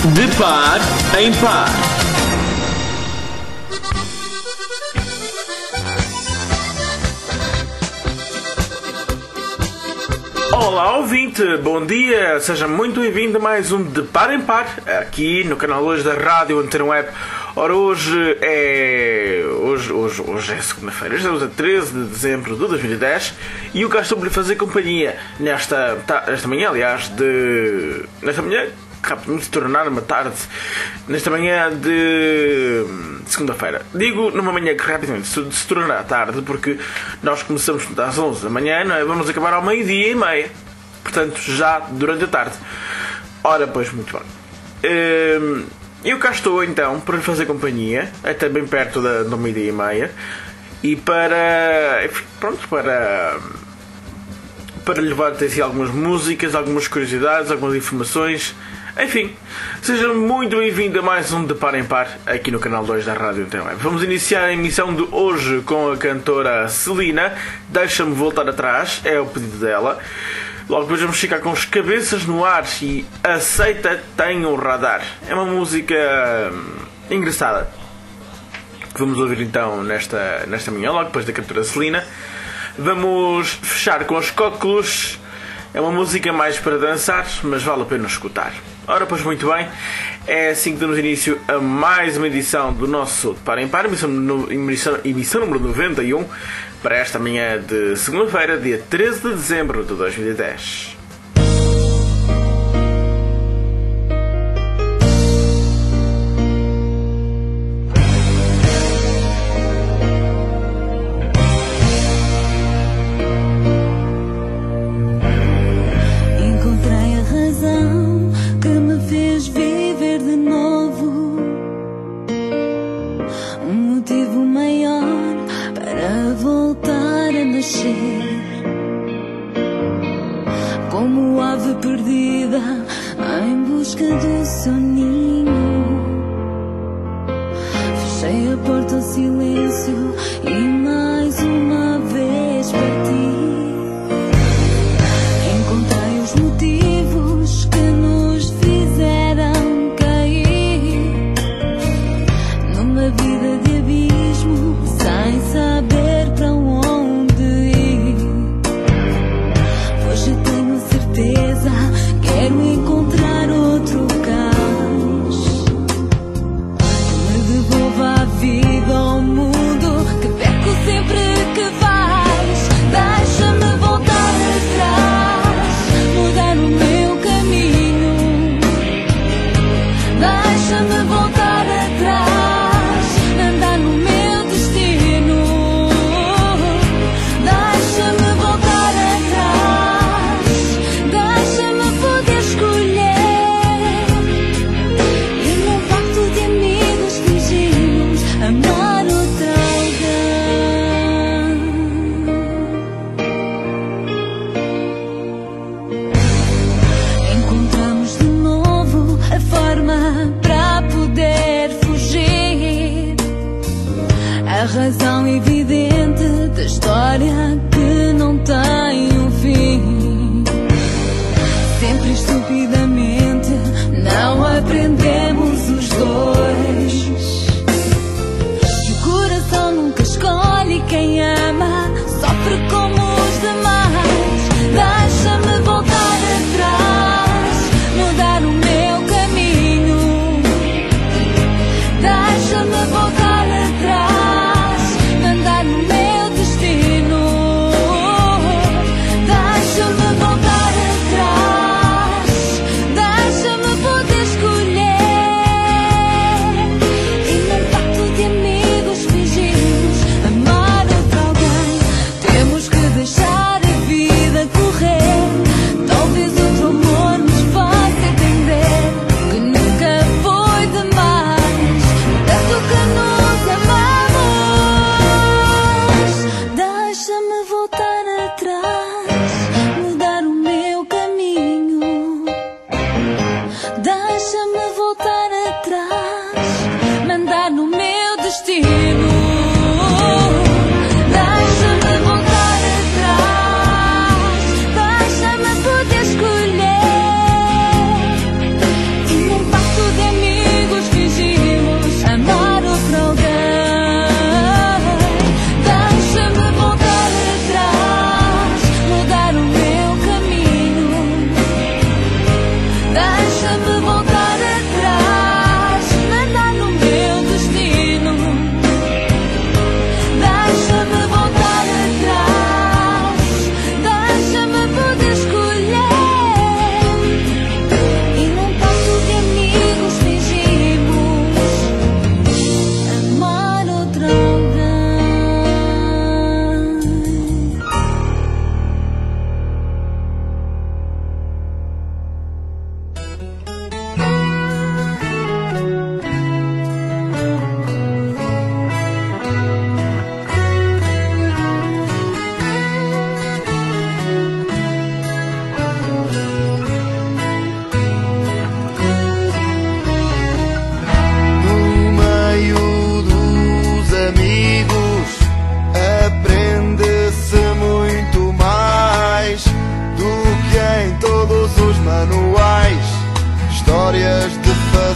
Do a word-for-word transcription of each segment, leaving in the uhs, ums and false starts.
De par em par. Olá ouvinte, bom dia, seja muito bem-vindo a mais um De Par em Par, aqui no canal hoje da Rádio Antena Web. Ora, hoje é... Hoje, hoje, hoje é segunda-feira, estamos a treze de dezembro de dois mil e dez e eu cá estou para lhe fazer companhia nesta, nesta manhã, aliás, de... Nesta manhã, rapidamente se tornar uma tarde, nesta manhã de segunda-feira. Digo numa manhã que rapidamente se, se tornará tarde, porque nós começamos às onze da manhã, não é? Vamos acabar ao meio-dia e meia, portanto já durante a tarde. Ora, pois, muito bem. Hum, eu cá estou então para lhe fazer companhia, até bem perto da, do meio-dia e meia, e para, enfim, pronto, para... para lhe levar até si algumas músicas, algumas curiosidades, algumas informações. Enfim, seja muito bem-vindo a mais um De Par em Par aqui no canal dois da Rádio Antena Web. Vamos iniciar a emissão de hoje com a cantora Celina. Deixa-me voltar atrás, é o pedido dela. Logo depois vamos ficar com Os Cabeças no Ar e Aceita Tem um Radar. É uma música engraçada que vamos ouvir então nesta, nesta manhã, logo depois da cantora Celina. Vamos fechar com Os Cóculos. É uma música mais para dançar, mas vale a pena escutar. Ora, pois muito bem, é assim que damos início a mais uma edição do nosso De Par em Par, emissão, emissão, emissão número noventa e um, para esta manhã de segunda-feira, dia treze de dezembro de dois mil e dez. Como ave perdida em busca do seu ninho, fechei a porta ao silêncio e mais uma vez parti. Encontrei os motivos que nos fizeram cair numa vida de abismo, sem saber para onde ir. Hoje tenho certeza, quero encontrar outro cais que me devolva a vida ao mundo que perco sempre que vais. Deixa-me voltar atrás, mudar o meu caminho. Deixa-me voltar atrás, andar no meu destino. Deixa-me voltar atrás, deixa-me poder escolher. E num pacto de amigos fingimos amar outra alguém. Encontramos de novo a forma para poder fugir, a razão evidente da história que não tem um fim. Sempre estupidamente não aprendemos os dois. O coração nunca escolhe quem ama, sofre como os demais. Deixa-me voltar atrás, mudar o meu caminho. Deixa-me voltar atrás, andar no meu destino.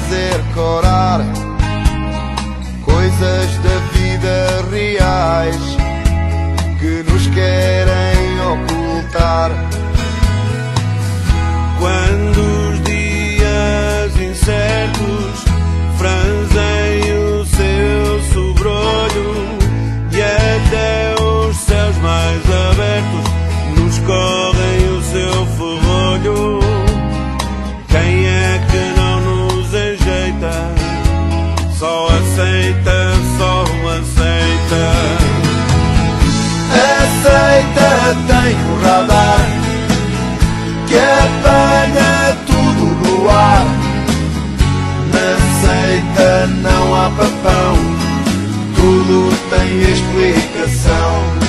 fazer corar coisas da vida reais que nos querem ocultar. Quando os dias incertos franzem o seu sobrolho e até os céus mais abertos nos correm o seu ferrolho, quem é que não nos enjeita? Só aceita, só aceita. Aceita, tem um radar que apanha tudo no ar. Na seita não há papão, tudo tem explicação.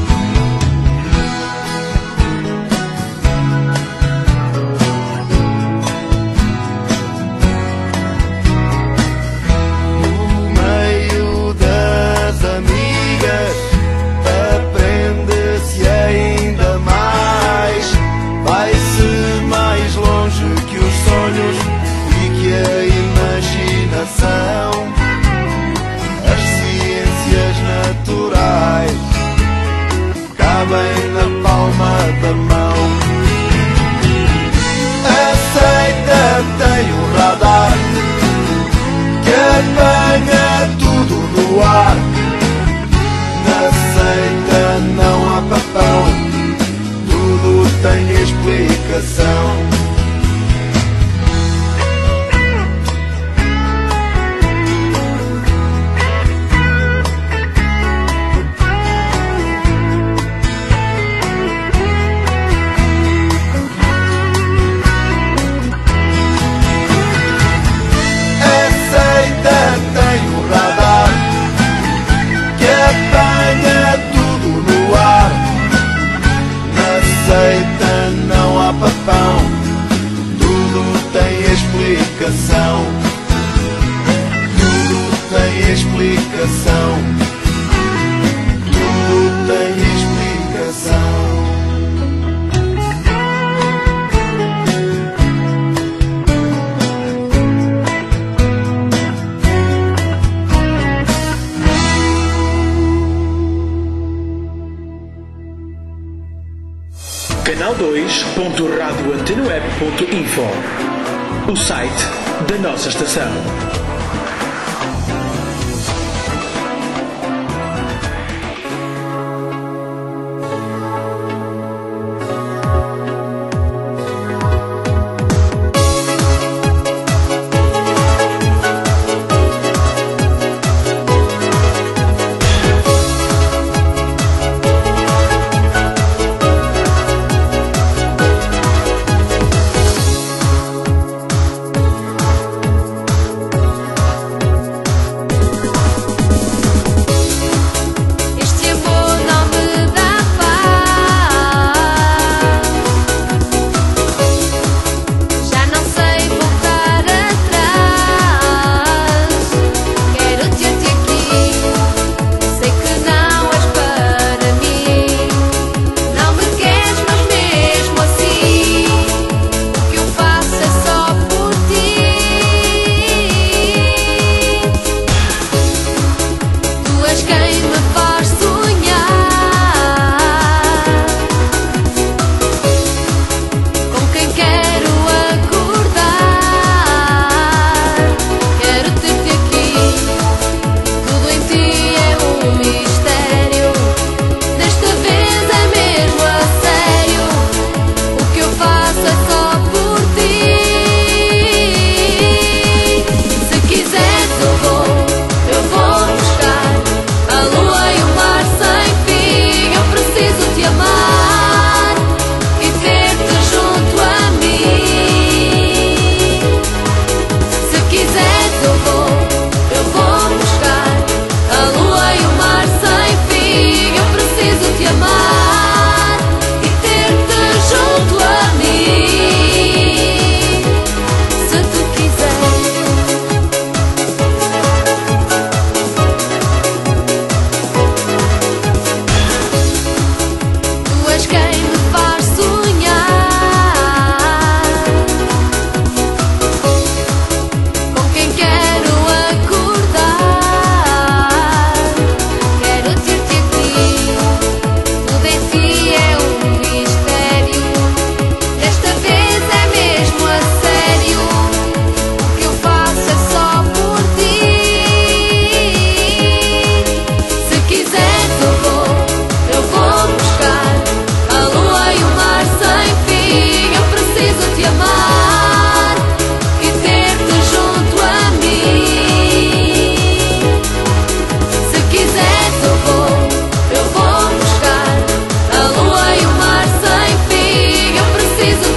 No meio das amigas aprende-se ainda mais. Vai-se mais longe que os sonhos e que a imaginação. As ciências naturais cabem na palma da mão. Aceita, tem um radar que apanha tudo no ar. Na seita não há papão, tudo tem explicação. Aceita, tem um radar que apanha tudo no ar. Na seita não há papão, tudo tem explicação. Tudo tem explicação. Tudo tem explicação. canal dois ponto radio antena web ponto info, o site da nossa estação.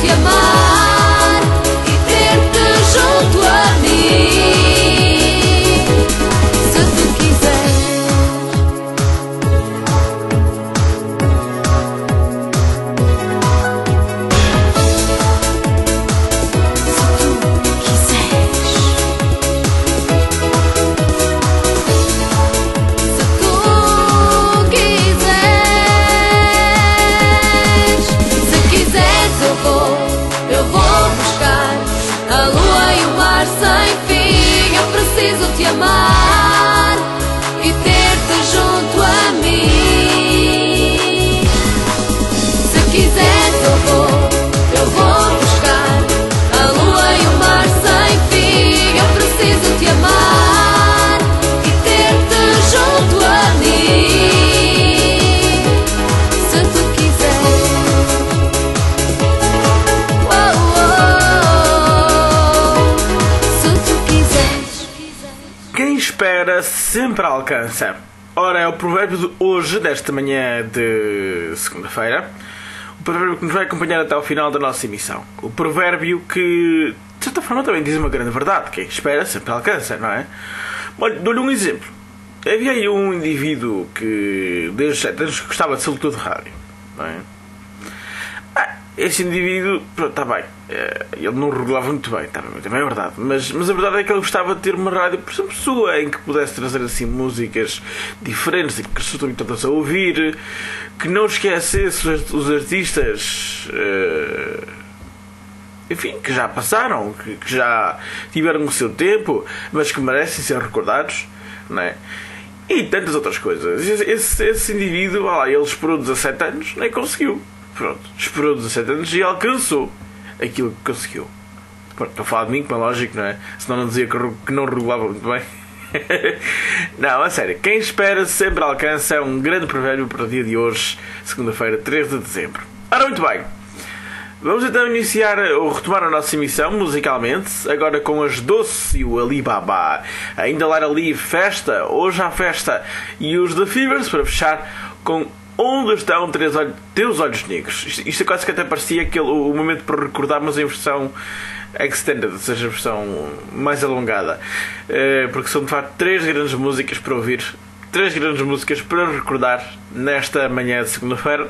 te amar e ter-te junto a mim. Se tu quiseres. Te amar e ter-te junto a mim. Se quiseres eu vou, eu vou buscar a lua e o mar sem fim. Eu preciso te amar e ter-te junto a mim. Se tu quiseres. Oh, oh, se tu quiseres. Quem espera sempre alcança. Ora, é o provérbio de hoje, desta manhã de segunda-feira. O provérbio que nos vai acompanhar até ao final da nossa emissão. O provérbio que, de certa forma, também diz uma grande verdade. Quem espera sempre alcança, não é? Olha, dou-lhe um exemplo. Havia aí um indivíduo que, desde sete anos, gostava de ser locutor de rádio, não é? Ah, esse indivíduo, pronto, está bem. Ele não regulava muito bem, tá, também é verdade. Mas, mas a verdade é que ele gostava de ter uma rádio, por exemplo, sua, em que pudesse trazer assim músicas diferentes e que as pessoas estão todas a ouvir, que não esquecesse os, os artistas, uh, enfim, que já passaram, que, que já tiveram o seu tempo, mas que merecem ser recordados, não é? E tantas outras coisas. Esse, esse indivíduo, lá, ele esperou dezassete anos, nem conseguiu. Pronto, esperou dezassete anos e alcançou aquilo que conseguiu. Pronto, estou a falar de mim, como é lógico, não é? Senão não dizia que não regulava muito bem. Não, a sério, quem espera sempre alcança. É um grande provérbio para o dia de hoje, segunda-feira, três de dezembro. Ora, muito bem, vamos então iniciar ou retomar a nossa emissão musicalmente, agora com as Doce e o Alibaba. Ainda lá ali, festa, hoje há festa, e os The Fevers para fechar com Onde Estão três olhos, Teus Olhos Negros. Isto, isto é quase que até parecia aquele, o momento para recordar, mas em versão extended, ou seja, a versão mais alongada, uh, porque são de facto três grandes músicas para ouvir, três grandes músicas para recordar nesta manhã de segunda-feira.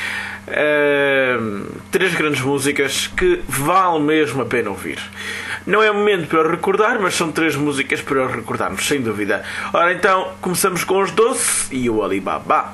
Uh, três grandes músicas que vale mesmo a pena ouvir. Não é momento para recordar, mas são três músicas para recordarmos, sem dúvida. Ora então, começamos com os Doce e o Alibaba.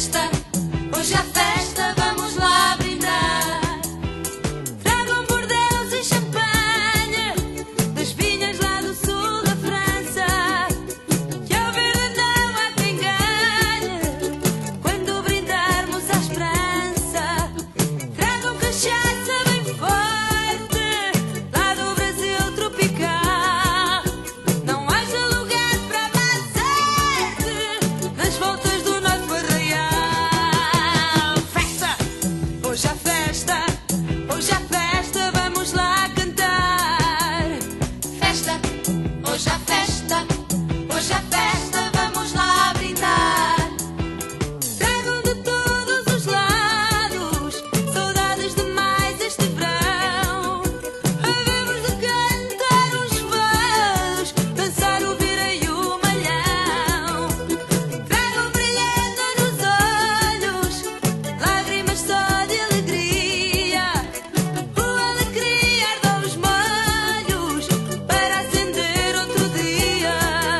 festa, hoje há festa, vamos lá brindar. Tragam bordeus e champanhe das vinhas lá do sul da França, que ao verde não há quem ganhe quando brindarmos à esperança. Tragam cachaça bem forte lá do Brasil tropical. Não haja lugar para mais arte nas voltas do nosso arraial. Festa, hoje há festa, hoje há festa, vamos lá cantar. Festa, hoje há festa, hoje há festa, vamos lá brindar. Tragam de todos os lados saudades de mais este verão. Havemos de cantar uns fados, dançar o vira e o malhão. Tragam brilhando nos olhos lágrimas só de alegria. O alegria arde aos molhos para acender outro dia.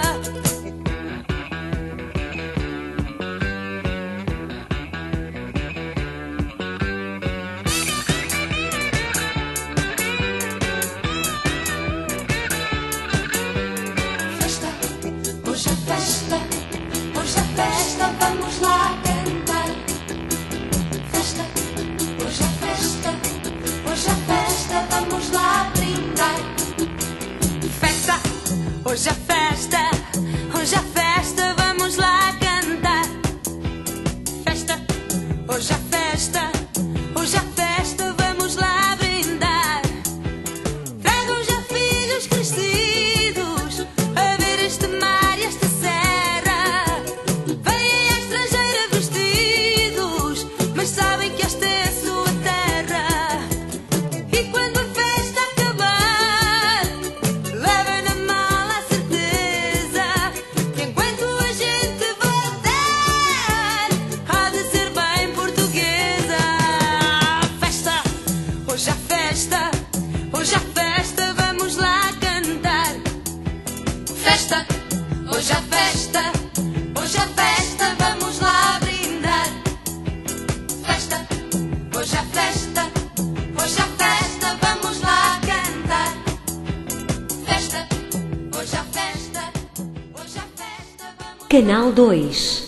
Festa, hoje há festa, hoje há festa, vamos lá cantar. Festa, hoje há festa, hoje há festa, vamos lá brindar. Festa, hoje há festa, hoje há festa, vamos lá cantar. Festa, hoje há festa, hoje há festa, vamos lá brindar. Tragam já filhos crescidos a ver este mar e esta serra. Vêm à estrangeira vestidos, mas sabem que esta é a sua terra. E quando a festa acabar, levem na mala a certeza que enquanto a gente voltar, há de ser bem portuguesa. Festa, hoje há festa, hoje há festa, vamos lá cantar. Festa, hoje há festa, hoje há festa, vamos lá brindar. Festa, hoje há festa, hoje há festa, vamos lá cantar. Festa, hoje há festa, hoje há festa, vamos. Canal dois.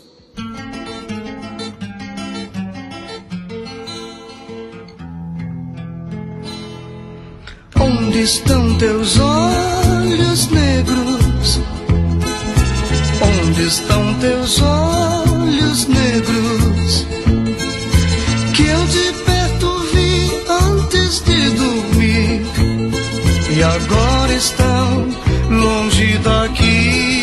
Onde estão teus olhos negros? Onde estão teus olhos negros? Que eu de perto vi antes de dormir e agora estão longe daqui.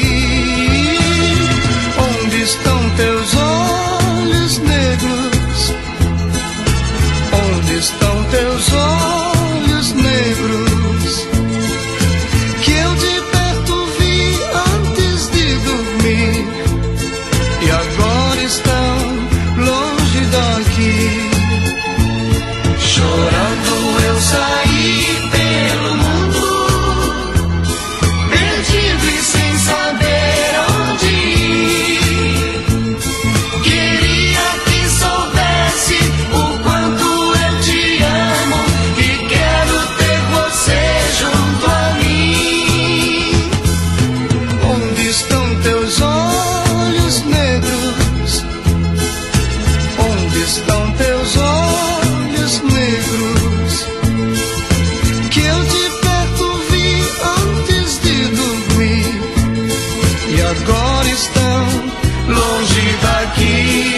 Onde estão teus olhos negros? Onde estão teus olhos negros? Que eu de perto vi antes de dormir e agora estão longe daqui. Chorando eu saí pelo mundo, perdido e sem saber onde ir. Queria que soubesse o quanto eu te amo e quero ter você junto a mim. Onde estão teus olhos negros? Onde estão teus olhos negros? Que eu de perto vi antes de dormir e agora estão longe daqui.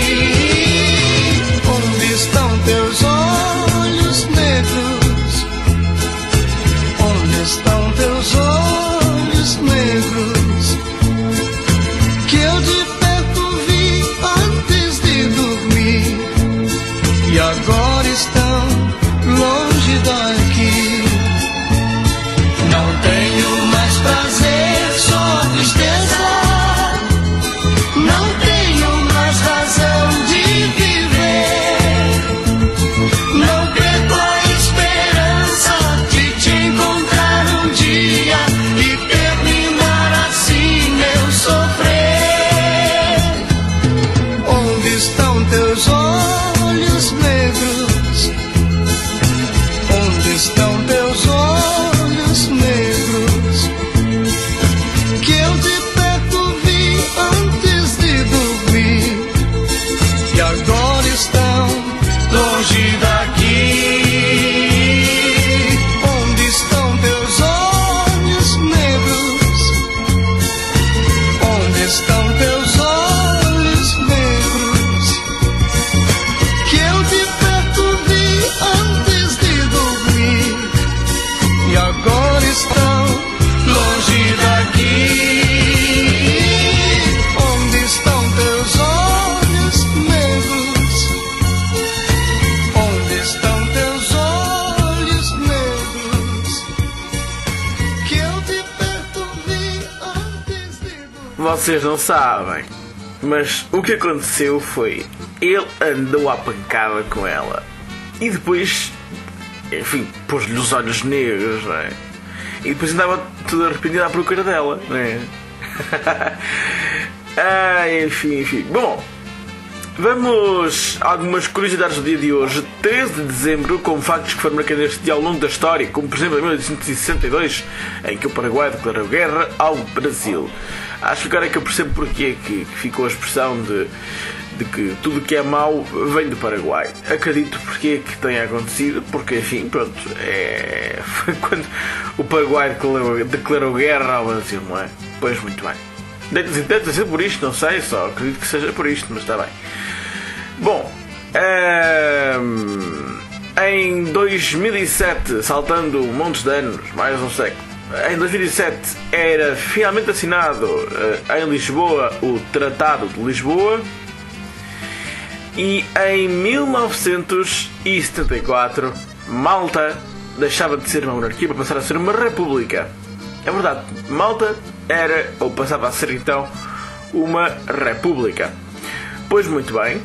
Onde estão teus olhos negros? Onde estão teus olhos negros? Que eu de perto vi antes de dormir e agora estão longe daqui. Não tenho mais prazer, só tristeza. Não tenho mais razão. vocês não sabem, mas o que aconteceu foi, ele andou à pancada com ela e depois, enfim, pôs-lhe os olhos negros, não é? E depois andava tudo arrependido à procura dela, não é? Ah, enfim, enfim. Bom, vamos a algumas curiosidades do dia de hoje, treze de dezembro, com factos que foram marcando este dia ao longo da história, como por exemplo em mil oitocentos e sessenta e dois, em que o Paraguai declarou guerra ao Brasil. Acho que agora é que eu percebo porque é que ficou a expressão de, de que tudo o que é mau vem do Paraguai. Acredito porque é que tenha acontecido, porque enfim, pronto, é... foi quando o Paraguai declarou, declarou guerra ao Brasil, não é? Pois, muito bem. Deve ser por isto, não sei, só acredito que seja por isto, mas está bem. Bom, hum, em dois mil e sete, saltando montes de anos, mais um século, em dois mil e sete era finalmente assinado uh, em Lisboa o Tratado de Lisboa, e em mil novecentos e setenta e quatro Malta deixava de ser uma monarquia para passar a ser uma república. É verdade, Malta era, ou passava a ser então, uma república. Pois muito bem,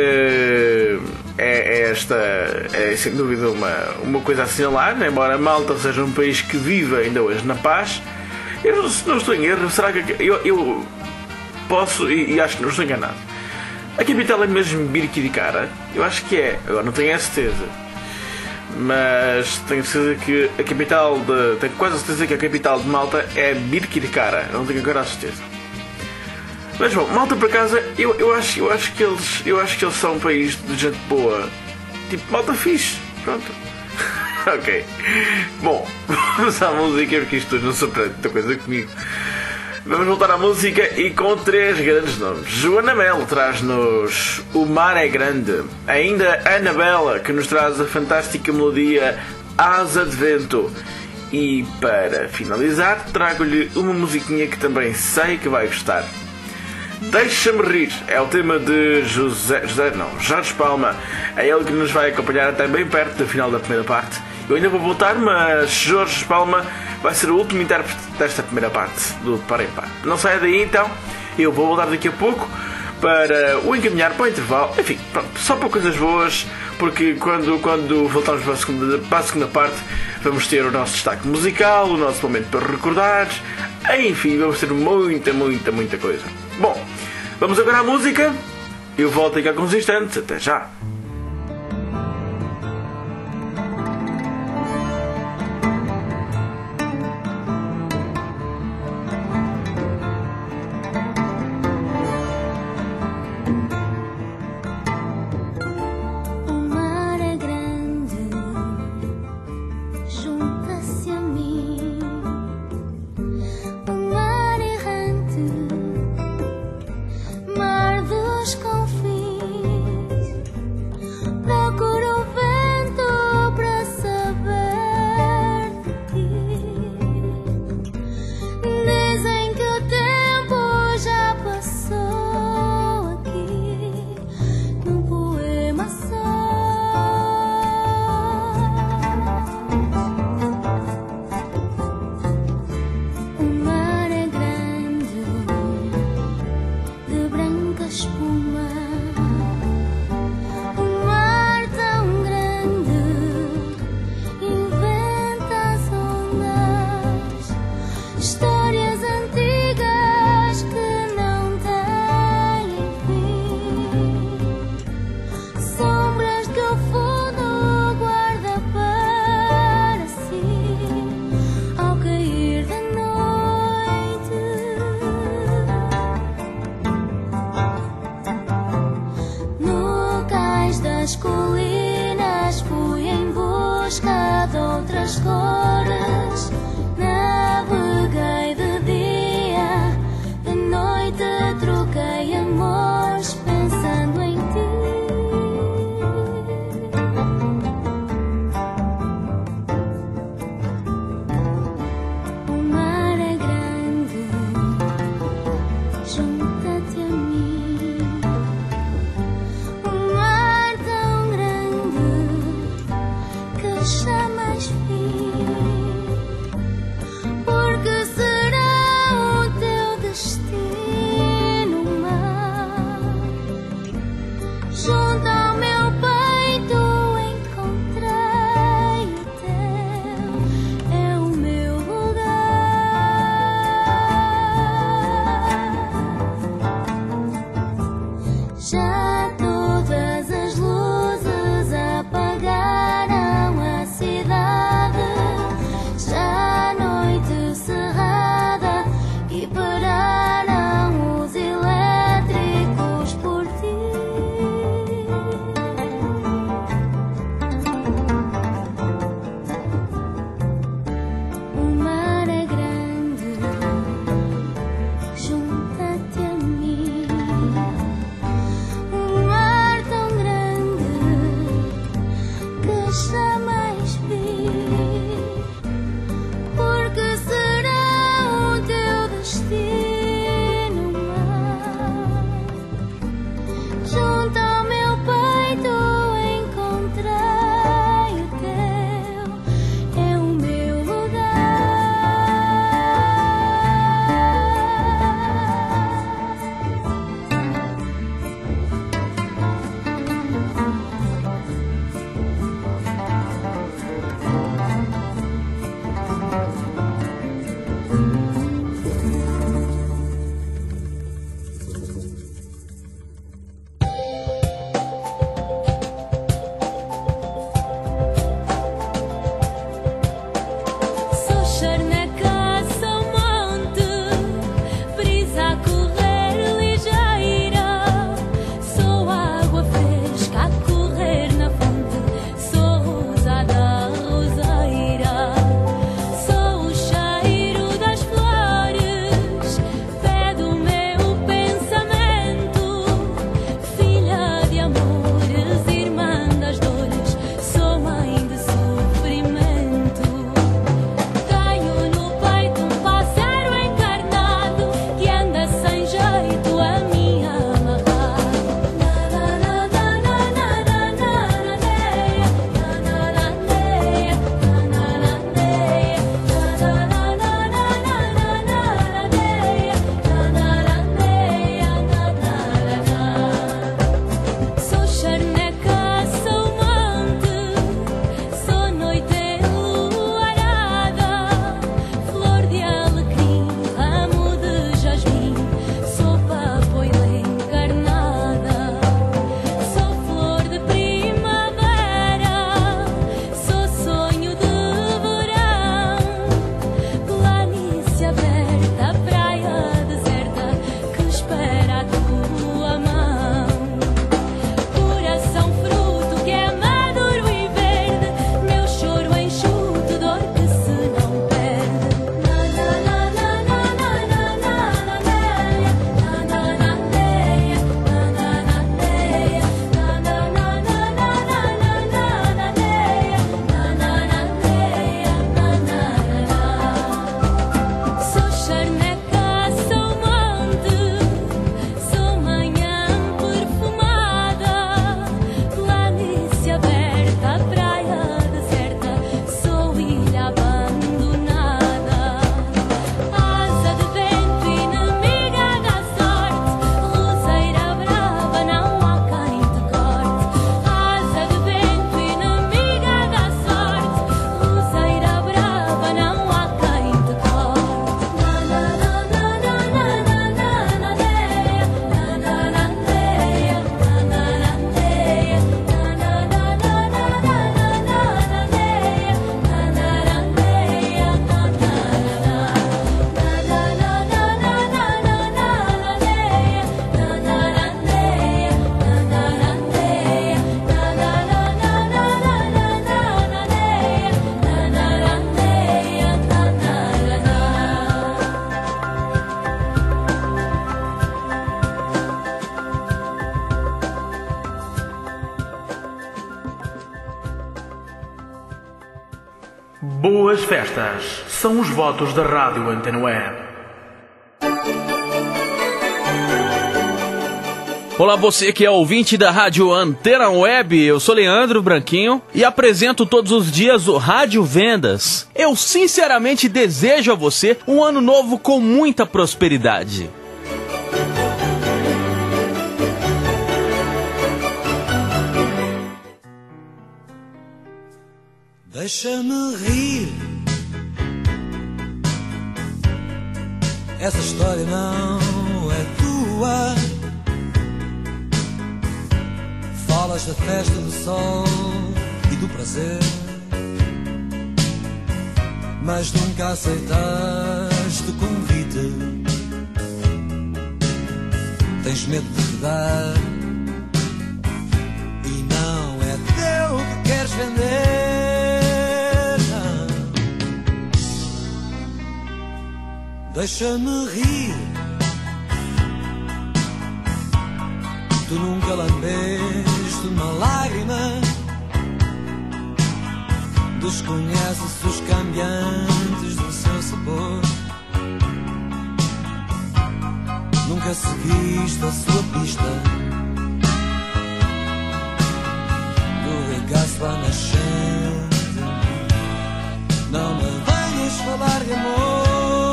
é, é esta é sem dúvida uma, uma coisa a assinalar, embora Malta seja um país que vive ainda hoje na paz. Eu não, não estou em erro, será que eu, eu posso, e, e acho que não estou enganado, a capital é mesmo Birkirkara? Eu acho que é, agora não tenho a certeza, mas tenho certeza que a capital de, tenho quase a certeza que a capital de Malta é Birkirkara, não tenho agora a certeza. Mas bom, Malta por acaso, eu, eu, acho, eu, acho que eles, eu acho que eles são um país de gente boa. Tipo, Malta fixe. Pronto. Ok. Bom, vamos à música, porque isto não surpreende muita coisa comigo. Vamos voltar à música e com três grandes nomes. Joana Melo traz-nos O Mar é Grande. Ainda Anabela, que nos traz a fantástica melodia Asa de Vento. E para finalizar, trago-lhe uma musiquinha que também sei que vai gostar. Deixa-me Rir é o tema de José, José não, Jorge Palma. É ele que nos vai acompanhar até bem perto do final da primeira parte. Eu ainda vou voltar, mas Jorge Palma vai ser o último intérprete desta primeira parte do Para em Par. Não saia daí então, eu vou voltar daqui a pouco para o encaminhar para o intervalo. Enfim, pronto, só para coisas boas, porque quando, quando voltarmos para a, segunda, para a segunda parte vamos ter o nosso destaque musical, o nosso momento para recordar, enfim, vamos ter muita, muita, muita coisa. Bom, vamos agora à música. Eu volto daqui a alguns instantes. Até já. Chamas fim. Boas festas, são os votos da Rádio Antena Web. Olá, você que é ouvinte da Rádio Antena Web, eu sou Leandro Branquinho e apresento todos os dias o Rádio Vendas. Eu sinceramente desejo a você um ano novo com muita prosperidade. Deixa-me rir. Essa história não é tua. Falas da festa do sol e do prazer, mas nunca aceitaste o convite. Tens medo de te dar e não é teu que queres vender. Não. Deixa-me rir. Tu nunca lambeste uma lágrima, desconheces os cambiantes do seu sabor, nunca seguiste a sua pista do regaço à nascente. Não me venhas falar de amor.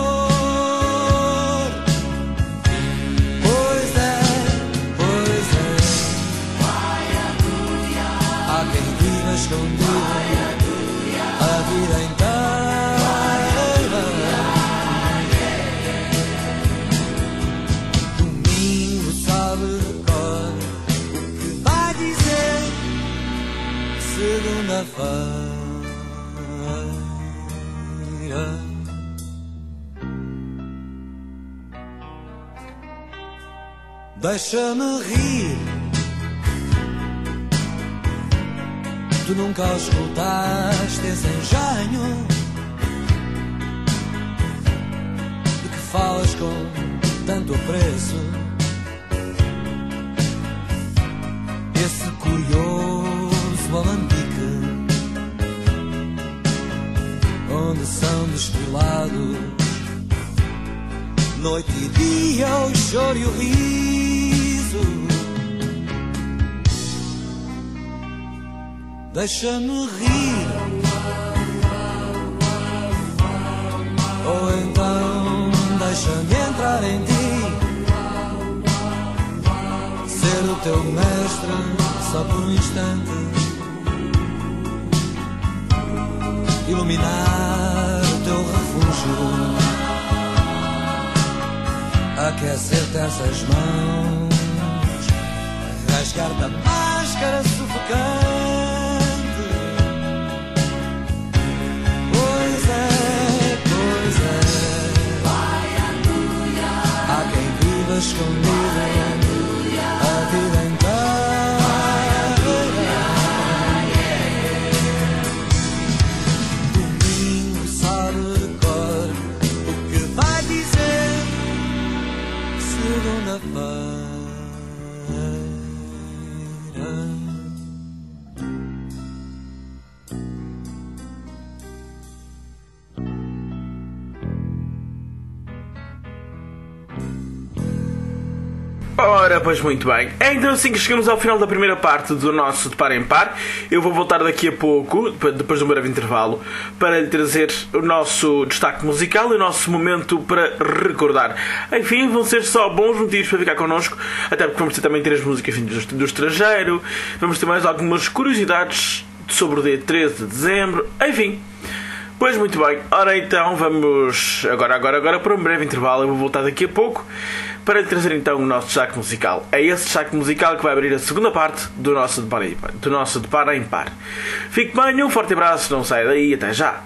Escondido a vida inteira. Domingo sabe de cor o que vai dizer segunda-feira. Deixa-me rir. Tu nunca escutaste esse engenho de que falas com tanto apreço, esse curioso alambique onde são destilados noite e dia o choro e o riso. Deixa-me rir, ou então deixa-me entrar em ti, ser o teu mestre só por um instante, iluminar o teu refúgio, aquecer-te essas mãos, rasgar-te a máscara sufocante. Escondido a vida inteira. Domingo sabe de cor o que vai dizer segunda-feira. Ora, pois muito bem. É então assim que chegamos ao final da primeira parte do nosso De Par em Par. Eu vou voltar daqui a pouco, depois de um breve intervalo, para lhe trazer o nosso destaque musical e o nosso momento para recordar. Enfim, vão ser só bons motivos para ficar connosco, até porque vamos ter também três músicas vindas do estrangeiro, vamos ter mais algumas curiosidades sobre o dia treze de dezembro, enfim. Pois muito bem, ora então vamos agora, agora, agora para um breve intervalo. Eu vou voltar daqui a pouco para lhe trazer então o nosso destaque musical. É esse destaque musical que vai abrir a segunda parte do nosso De Par em Par. Do nosso De Par em Par. Fique bem, um forte abraço, não saia daí, até já!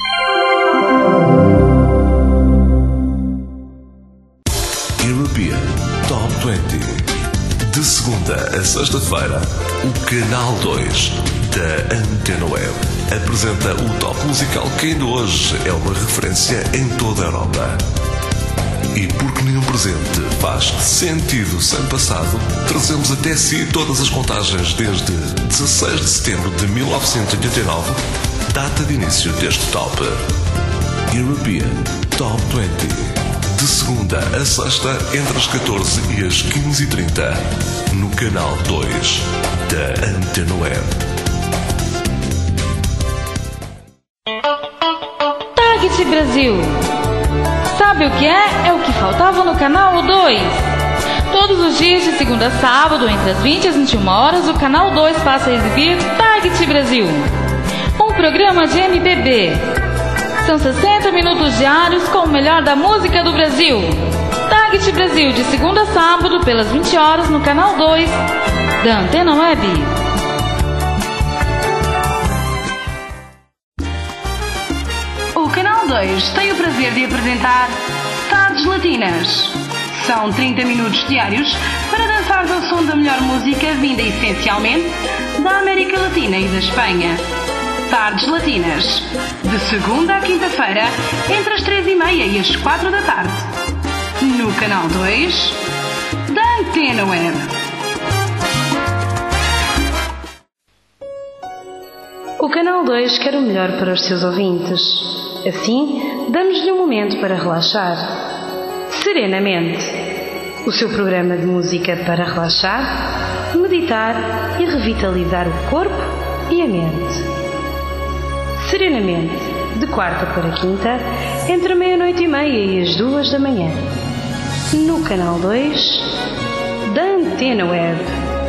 European Top vinte. De segunda a sexta-feira, o Canal dois da Antena Web apresenta o top musical que ainda hoje é uma referência em toda a Europa. E porque nenhum presente faz sentido sem passado, trazemos até si todas as contagens desde dezasseis de setembro de mil novecentos e oitenta e nove Data de início deste top: European Top vinte. De segunda a sexta, entre as catorze e as quinze e trinta, no canal dois da Antena Web. Target Brasil. Sabe o que é? É o que faltava no canal dois. Todos os dias, de segunda a sábado, entre as vinte e as vinte e uma horas, o canal dois passa a exibir Target Brasil, um programa de M P B. São sessenta minutos diários com o melhor da música do Brasil. Target Brasil, de segunda a sábado, pelas vinte horas, no canal dois da Antena Web. O canal dois tem o prazer de apresentar Tardes Latinas. São trinta minutos diários para dançar ao som da melhor música vinda essencialmente da América Latina e da Espanha. Tardes Latinas, de segunda à quinta-feira, entre as três e meia e as quatro da tarde, no canal dois da Antena Web. O canal dois quer o melhor para os seus ouvintes. Assim, damos-lhe um momento para relaxar. Serenamente, o seu programa de música para relaxar, meditar e revitalizar o corpo e a mente. Serenamente, de quarta para quinta, entre a meia-noite e meia e as duas da manhã, no canal dois da Antena Web.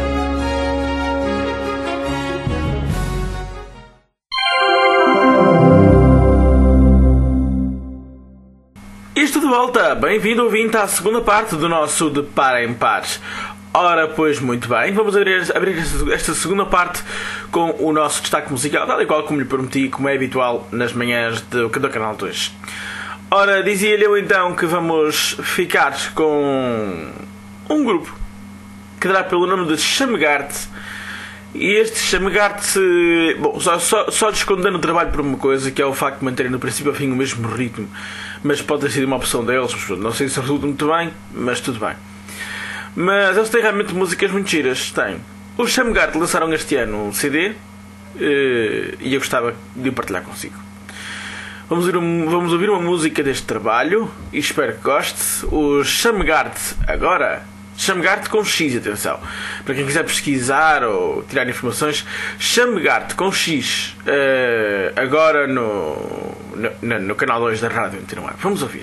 Isto de volta, bem-vindo ouvinte à segunda parte do nosso De Par em Par. Ora, pois, muito bem, vamos abrir, abrir esta segunda parte com o nosso destaque musical, tal e qual como lhe prometi, como é habitual nas manhãs do, do Canal dois. Ora, dizia-lhe eu então que vamos ficar com um grupo que dará pelo nome de Chamegarte. E este Chamegarte, bom, só, só, só descontando o trabalho por uma coisa, que é o facto de manterem no princípio ao fim o mesmo ritmo, mas pode ter sido uma opção deles, não sei se resulta muito bem, mas tudo bem. Mas eles têm realmente músicas muito giras. Têm. Os Chamegarte lançaram este ano um C D e eu gostava de o partilhar consigo. Vamos ouvir, um, vamos ouvir uma música deste trabalho e espero que goste. Os Chamegarte, agora Chamegarte com X, atenção. Para quem quiser pesquisar ou tirar informações, Chamegarte com X, agora no, no, no canal dois da Rádio Antena Web. Vamos ouvir.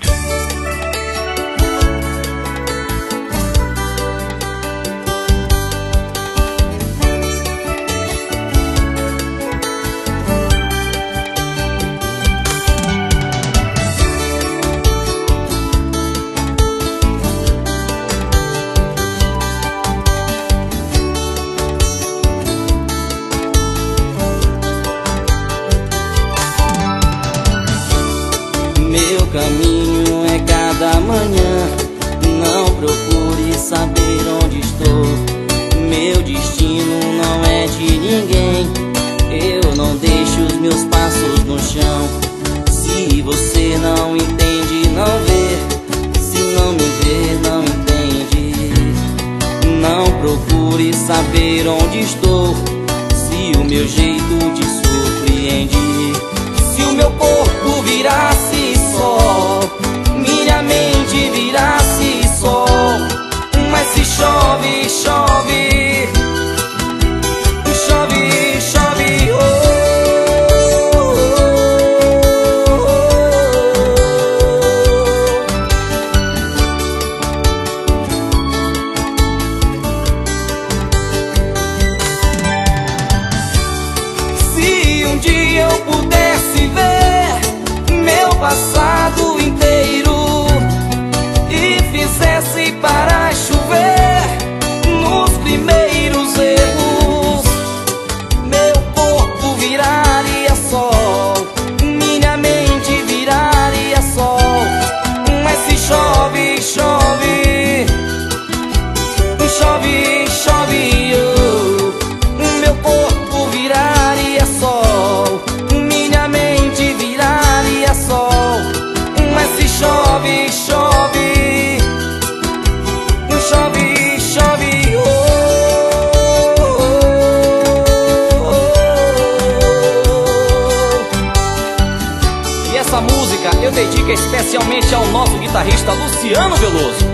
Caminho é cada manhã. Não procure saber onde estou. Meu destino não é de ninguém. Eu não deixo os meus passos no chão. Se você não entende, não vê. Se não me vê, não entende. Não procure saber onde estou. Se o meu jeito te surpreende. Se o meu corpo virasse sol, minha mente virasse sol. Mas se chove, chove, chove, chove, oh. especialmente ao nosso guitarrista Luciano Veloso.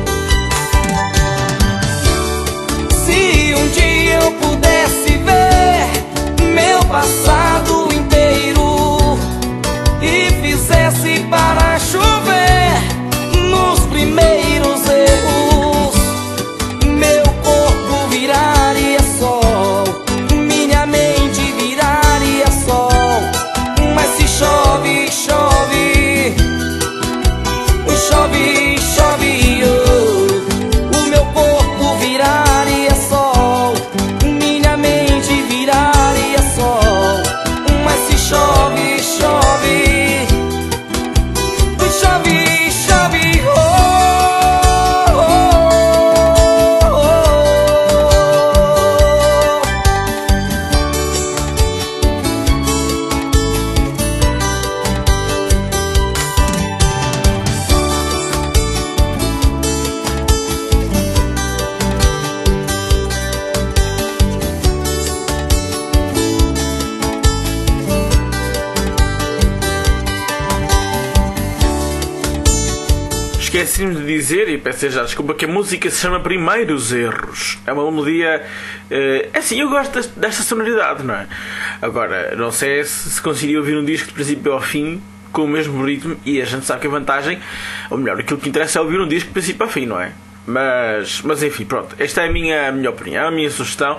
Se um dia eu pudesse ver meu passado inteiro e fizesse para chover nos primeiros erros, meu corpo viraria sol, minha mente viraria sol. Mas se chove, chove, chove, chove, oh, o meu corpo viraria sol, minha mente viraria sol. Mas se chove, chove, chove, chove, oh, oh, oh, oh. Esqueci-me de dizer, e peço já desculpa, que a música se chama Primeiros Erros. É uma melodia... É uh, assim, eu gosto desta, desta sonoridade, não é? Agora, não sei se, se conseguiria ouvir um disco de princípio ao fim com o mesmo ritmo, e a gente sabe que a vantagem, ou melhor, aquilo que interessa é ouvir um disco de princípio ao fim, não é? Mas, mas enfim, pronto. Esta é a minha, a minha opinião, a minha sugestão.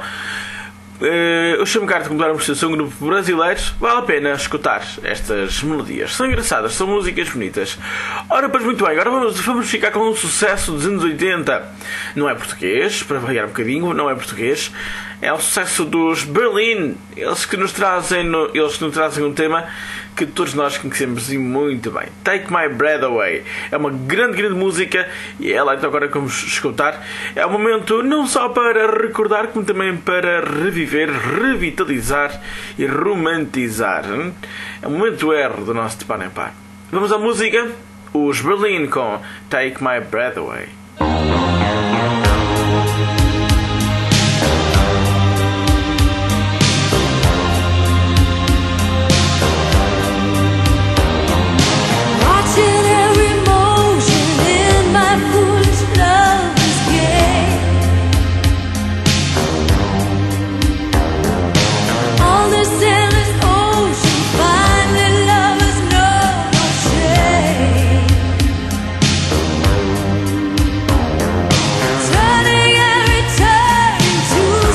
Uh, o Chamo Carta, como dar uma são um grupo brasileiro, vale a pena escutar estas melodias. São engraçadas, são músicas bonitas. Ora, pois muito bem, agora vamos, vamos ficar com um sucesso dos anos oitenta. Não é português, para variar um bocadinho, não é português. É o sucesso dos Berlin. Eles que nos trazem, no, eles que nos trazem um tema que todos nós conhecemos e muito bem. Take My Breath Away. É uma grande, grande música e é lá então agora que vamos escutar. É um momento não só para recordar, como também para reviver, revitalizar e romantizar. É um momento R do nosso De Par em Par. Vamos à música. Os Berlin com Take My Breath Away. Turning every turn to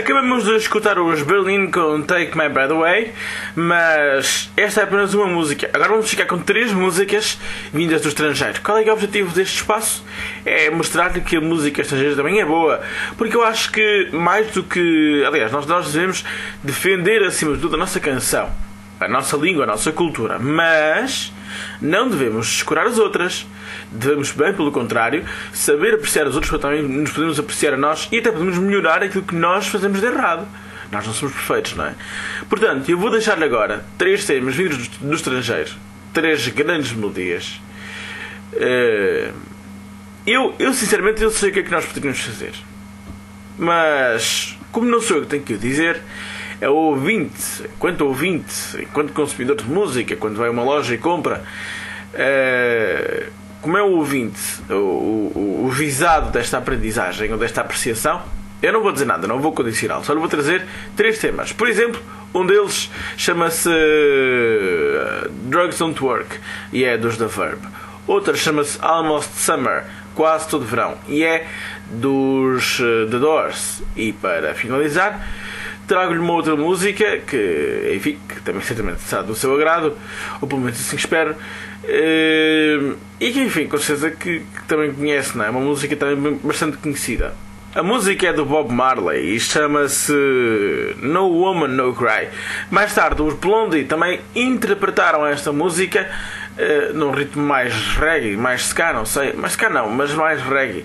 Acabamos de escutar os Berlin com Take My Breath Away, mas esta é apenas uma música. Agora vamos ficar com três músicas vindas do estrangeiro. Qual é, que é o objetivo deste espaço? É mostrar-lhe que a música estrangeira também é boa, porque eu acho que mais do que... Aliás, nós, nós devemos defender acima de tudo a nossa canção, a nossa língua, a nossa cultura, mas não devemos descurar as outras. Devemos, bem pelo contrário, saber apreciar os outros para também nos podemos apreciar a nós e até podemos melhorar aquilo que nós fazemos de errado. Nós não somos perfeitos, não é? Portanto, eu vou deixar-lhe agora três temas vindos do, do estrangeiro, três grandes melodias. Uh, eu, eu, sinceramente, eu sei o que é que nós poderíamos fazer, mas como não sou eu que tenho que o dizer, é o ouvinte, enquanto ouvinte, enquanto consumidor de música, quando vai a uma loja e compra, uh, como é o ouvinte, o, o, o visado desta aprendizagem ou desta apreciação, eu não vou dizer nada, não vou condicioná-lo, só lhe vou trazer três temas. Por exemplo, um deles chama-se uh, Drugs Don't Work e é dos The Verb. Outro chama-se Almost Summer, quase todo verão, e é dos uh, The Doors. E para finalizar, trago-lhe uma outra música que, enfim, que também certamente será do seu agrado, ou pelo menos assim espero, uh, e que, enfim, com certeza que, que também conhece, não é? Uma música também bastante conhecida. A música é do Bob Marley e chama-se No Woman No Cry. Mais tarde, os Blondie também interpretaram esta música uh, num ritmo mais reggae, mais ska, não sei, mais ska não, mas mais reggae.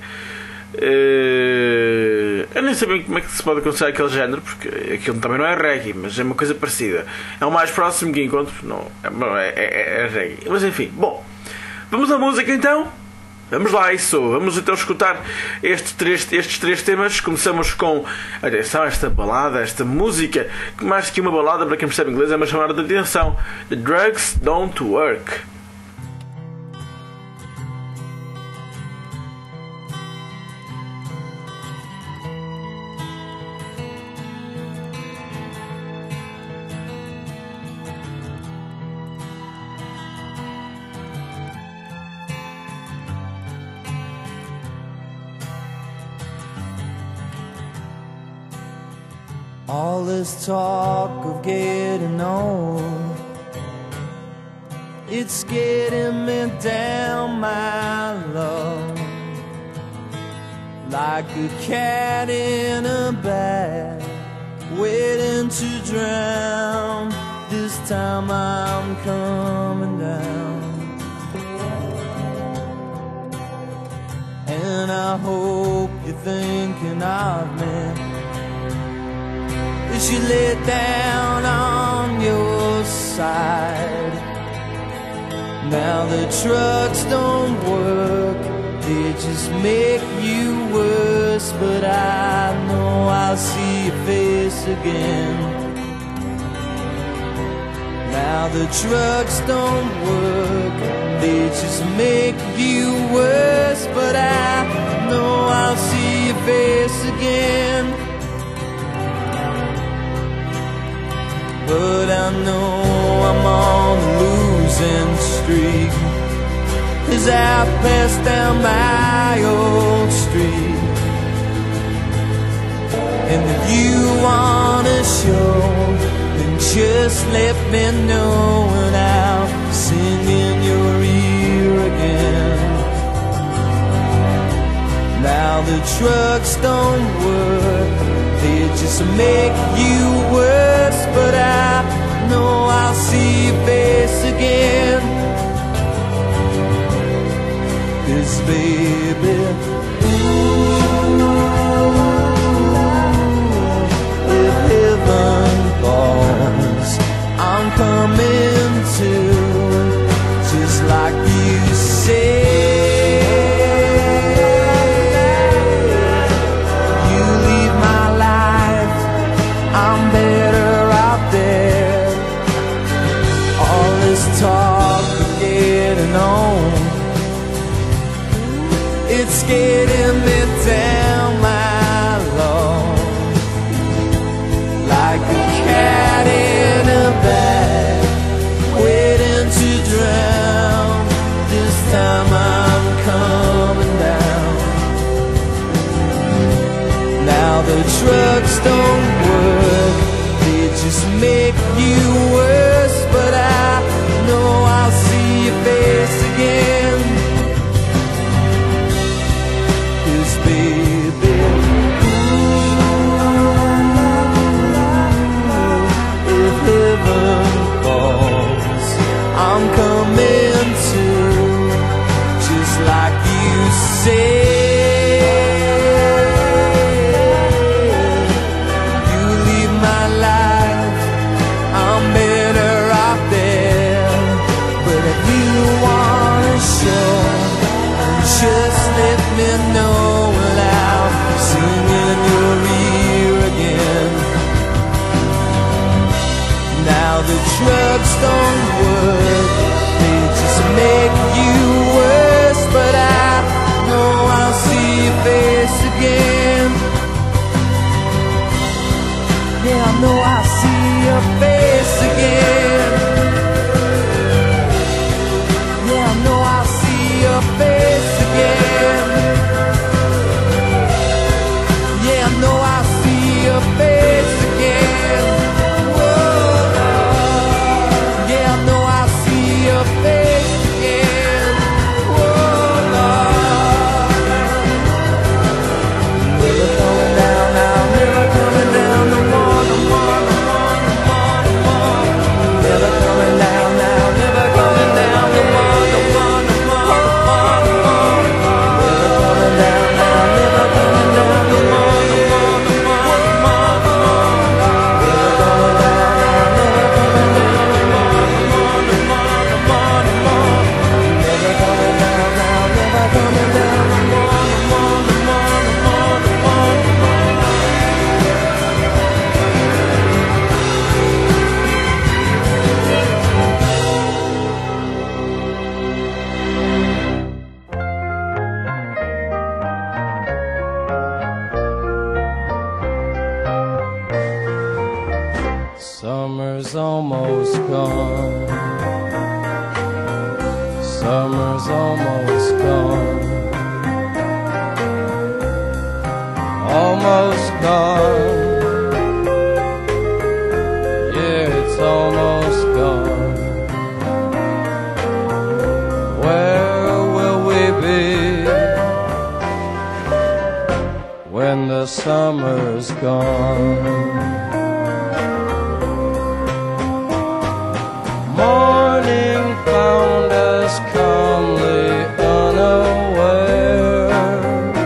Uh, eu nem sei bem como é que se pode considerar aquele género, porque aquilo também não é reggae, mas é uma coisa parecida. É o mais próximo que encontro, não, é, é, é reggae. Mas enfim, bom, vamos à música então. Vamos lá, isso. Vamos então escutar estes três, estes três temas. Começamos com, atenção, esta balada, esta música, que mais que uma balada, para quem percebe inglês, é uma chamada de atenção. The Drugs Don't Work. All this talk of getting old, it's getting me down, my love, like a cat in a bag, waiting to drown. This time I'm coming down, and I hope you're thinking of me as you lay down on your side. Now the drugs don't work, they just make you worse, but I know I'll see your face again. Now the drugs don't work, they just make you worse, but I know I'll see your face again. But I know I'm on a losing streak as I pass down my old street. And if you wanna show, then just let me know, and I'll sing in your ear again. Now the drugs don't work, they just make you worse, but I know I'll see your face again. 'Cause baby, ooh, if heaven falls, I'm coming to, just like you said. It's getting me down, my love, like a cat in a bag, waiting to drown. This time I'm coming down. Now the drugs don't just make you worse, but I know I'll see your face again. 'Cause baby, ooh, if heaven falls, I'm coming to, just like you say. Just let me know and I'll sing in your ear again. Now the drugs don't work, they just make you worse, but I know I'll see your face again. Yeah, I know I'll see your face again. Yeah, I know I'll see your face again. Yeah, I know I'll see your face again. Whoa. Yeah, I know I'll see your face again. Whoa, Lord. Never coming down now, never coming down no more, no more, no more, no more, no more. Never coming down now, never coming down no more, no more, no more, no more, no more. Never coming down now, never coming down no more, no more, no more, no more, no more. Never coming down now, never coming down no more, no more, no more, no more, no more. Never coming down now, never coming down no more, no more, no more, no more, no more, no more. Summer's almost gone. Summer's almost gone. Almost gone. Yeah, it's almost gone. Where will we be when the summer's gone? Morning found us calmly unaware.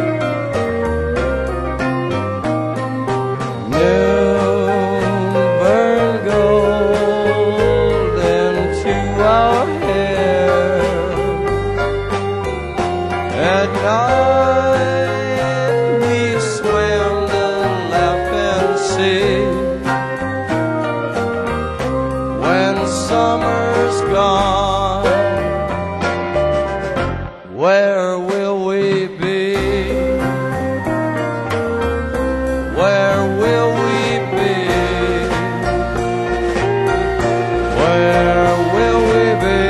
Noon burned gold into our hair. At night we swam the laughing sea. When summer's gone, where will we be? Where will we be? Where will we be?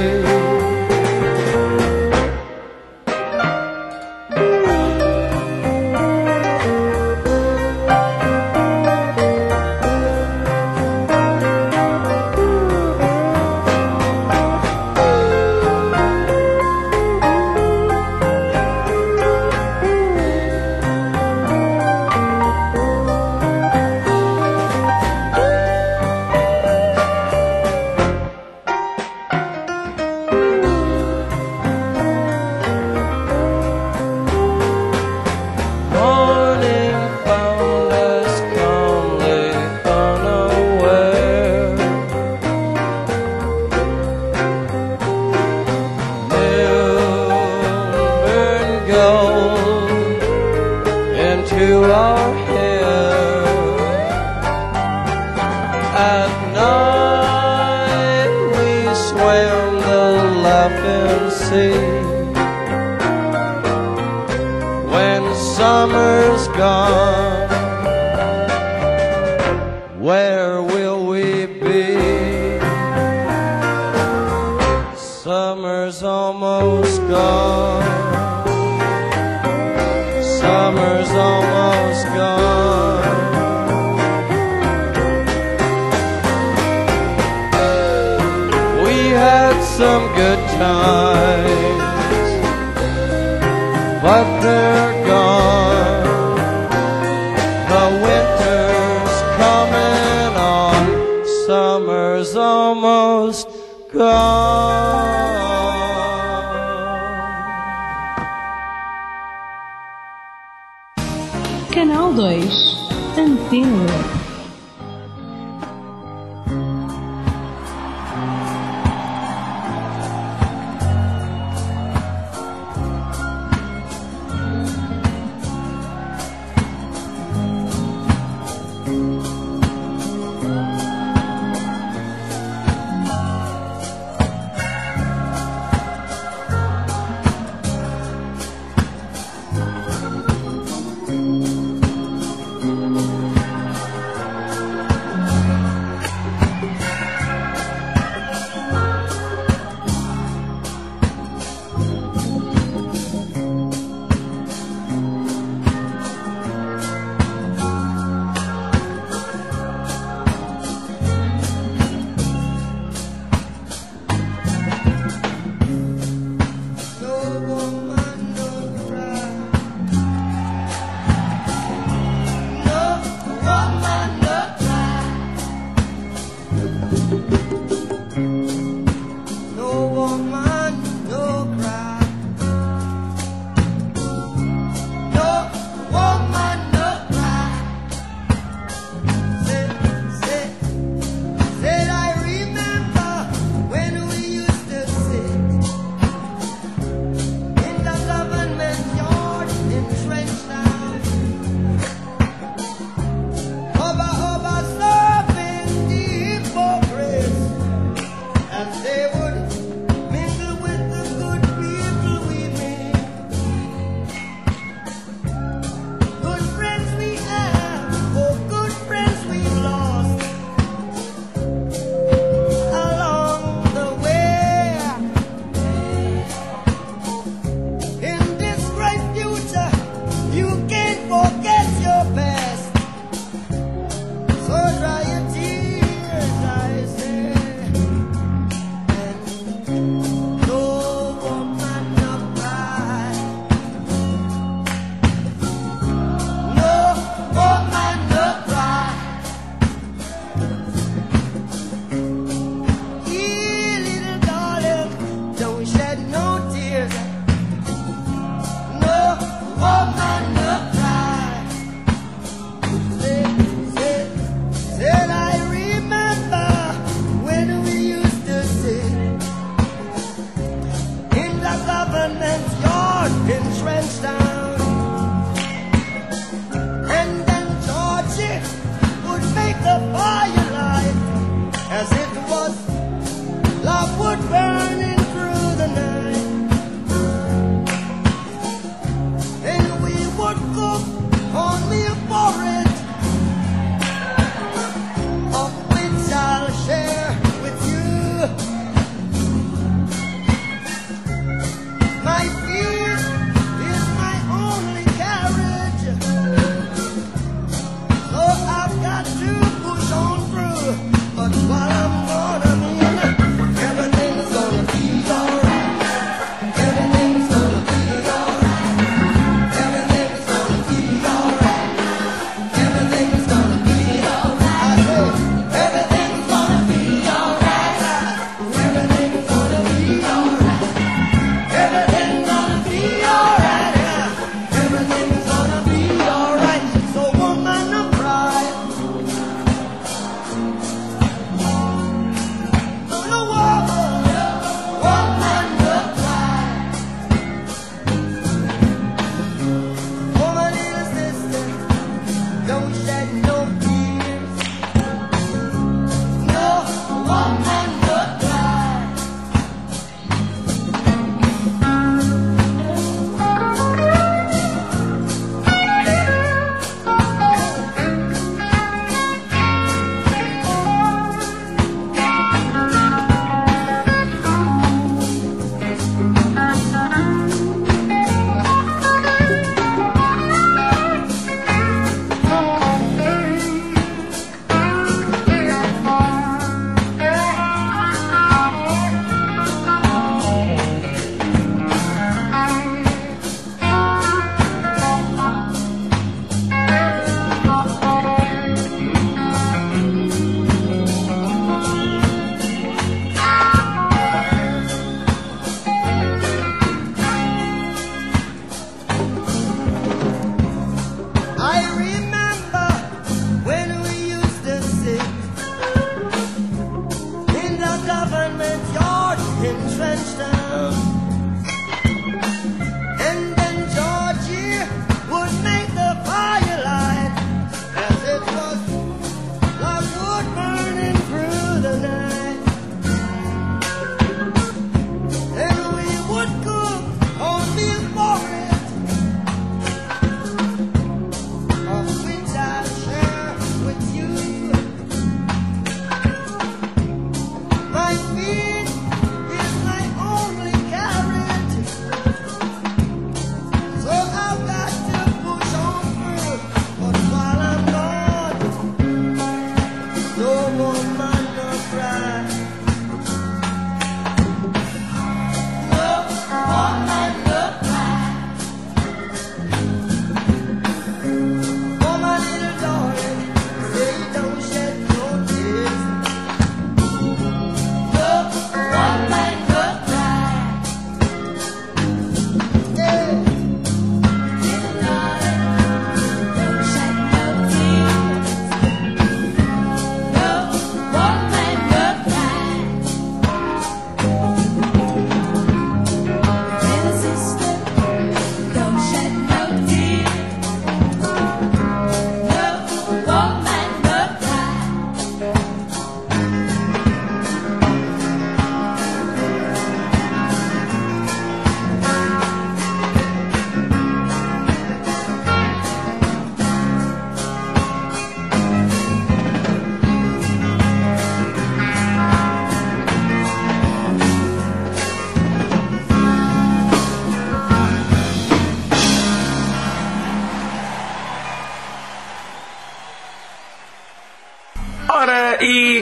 Morning found us calmly unaware. Noon burned gold into our hair. At night we swam the laughing sea. When summer's gone, where will we be? Summer's almost gone. Summer's almost gone. some good times, but they're gone. The winter's coming on, summer's almost gone. Canal dois, Antena Web.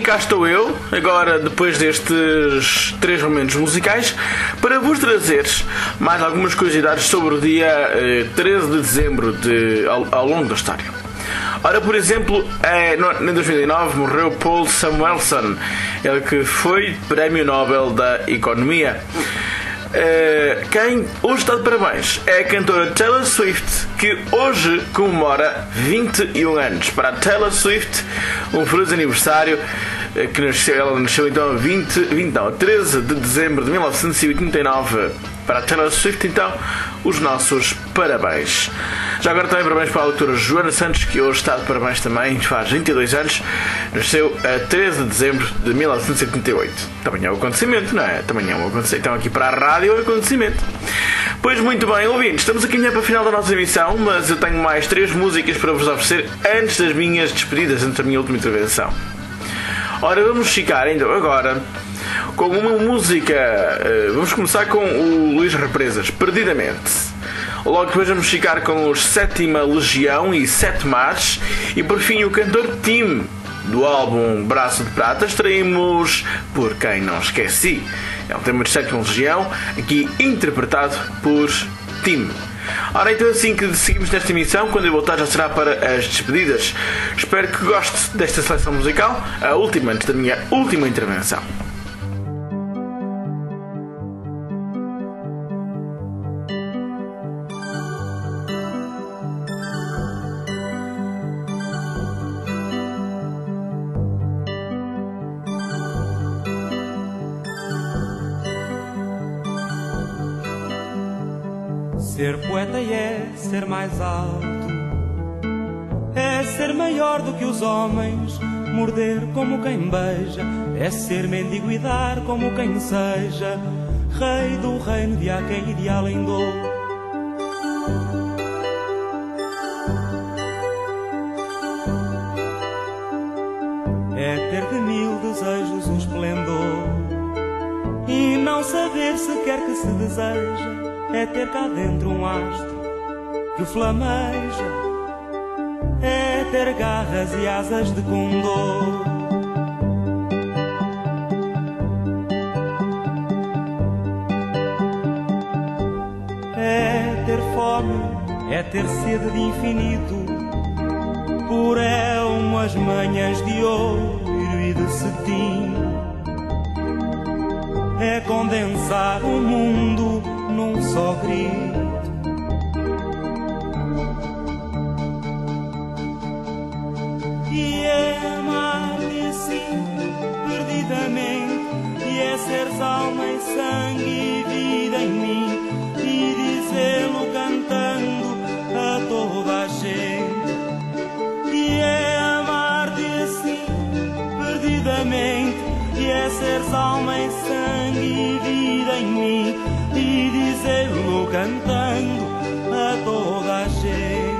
cá estou eu, agora depois destes três momentos musicais, para vos trazer mais algumas curiosidades sobre o dia eh, treze de dezembro de, ao, ao longo da história. Ora, por exemplo, eh, no, em dois mil e nove morreu Paul Samuelson, ele que foi Prémio Nobel da Economia. Uh, quem hoje está de parabéns é a cantora Taylor Swift, que hoje comemora vinte e um anos. Para a Taylor Swift, um feliz aniversário, uh, que nasceu, ela nasceu então a vinte, vinte, não, treze de dezembro de mil novecentos e oitenta e nove. Para a Taylor Swift, então, os nossos parabéns. Já agora também parabéns para a doutora Joana Santos, que hoje está de parabéns também, faz vinte e dois anos, nasceu a treze de dezembro de mil novecentos e setenta e oito. Também é um acontecimento, não é? Também é um acontecimento. Então aqui para a rádio é um acontecimento. Pois muito bem, ouvintes, estamos a caminhar para o final da nossa emissão, mas eu tenho mais três músicas para vos oferecer antes das minhas despedidas, antes da minha última intervenção. Ora, vamos ficar então agora com uma música. Uh, vamos começar com o Luís Represas, Perdidamente. Logo depois vamos ficar com os Sétima Legião e Sete Mares. E por fim o cantor Tim, do álbum Braço de Prata, extraímos Por Quem Não Esqueci. É um tema de Sétima Legião, aqui interpretado por Tim. Ora, então assim que seguimos nesta emissão, quando eu voltar já será para as despedidas. Espero que goste desta seleção musical, a última antes da minha última intervenção. Ser poeta é ser mais alto, é ser maior do que os homens, morder como quem beija, é ser mendigo e dar como quem seja, rei do reino de há quem ideal em dor. É ter de mil desejos um esplendor e não saber sequer que se deseja. É ter cá dentro um astro que flameja, é ter garras e asas de condor. É ter fome, é ter sede de infinito, por é umas manhãs de ouro e de cetim. É condensar o mundo num só grito. E é amar-te assim, perdidamente, e é seres alma e sangue e vida em mim, e dizê-lo cantando a toda a gente. E é amar-te assim, perdidamente, e é seres alma e sangue e vida em mim, e dizê-lo cantando a toda a gente.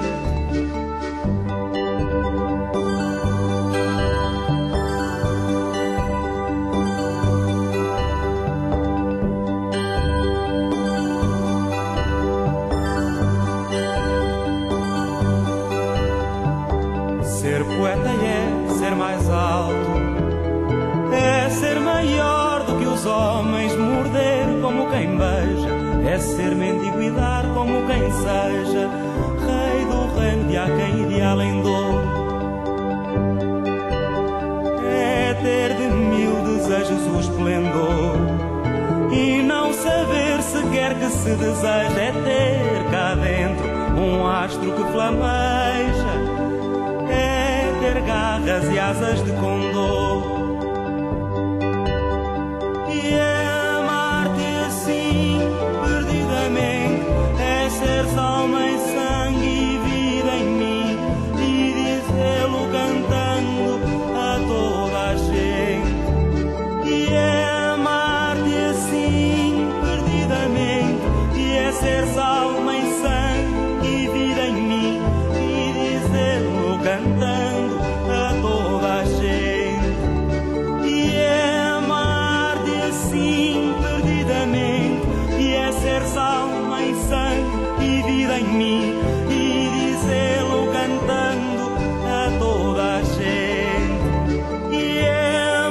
Ser poeta é ser mais alto, é ser maior do que os homens, morder como quem beija, é ser mendigo e dar como quem seja, rei do reino de há quem ideal em dor. É ter de mil desejos o esplendor e não saber sequer que se deseja, é ter cá dentro um astro que flameja, é ter garras e asas de condor. É seres alma e sangue e vida em mim, e dizê-lo cantando a toda a gente. E é amar-te assim perdidamente, e é seres alma e sangue e vida em mim, e dizê-lo cantando a toda a gente. E é amar-te assim perdidamente, e é seres alma e sangue e vida em mim, e dizê-lo cantando a toda a gente. E é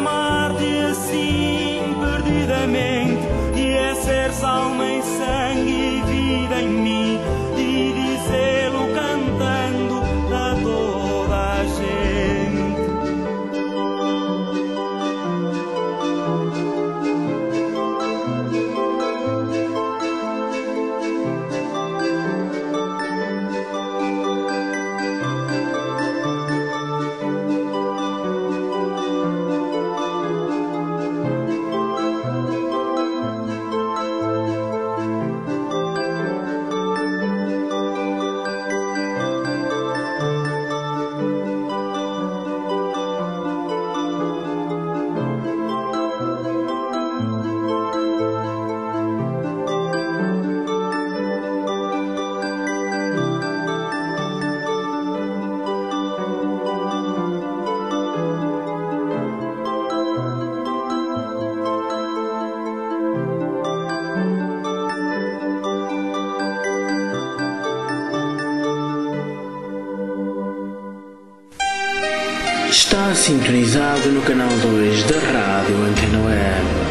Está sintonizado no canal dois da Rádio Antena Web.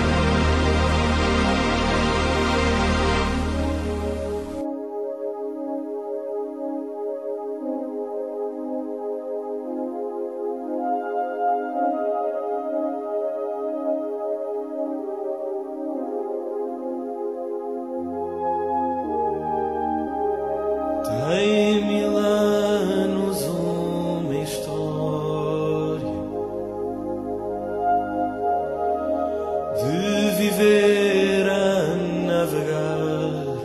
Tem mil anos uma história de viver a navegar.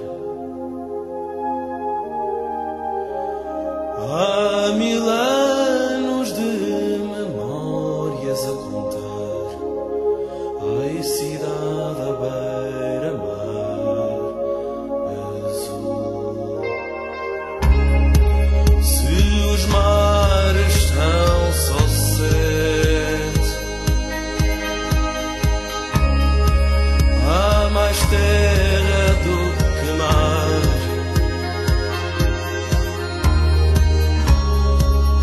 Há mil anos de memórias a contar. Ai, cidade à beira-mar azul. Os mares são só sete, há mais terra do que mar.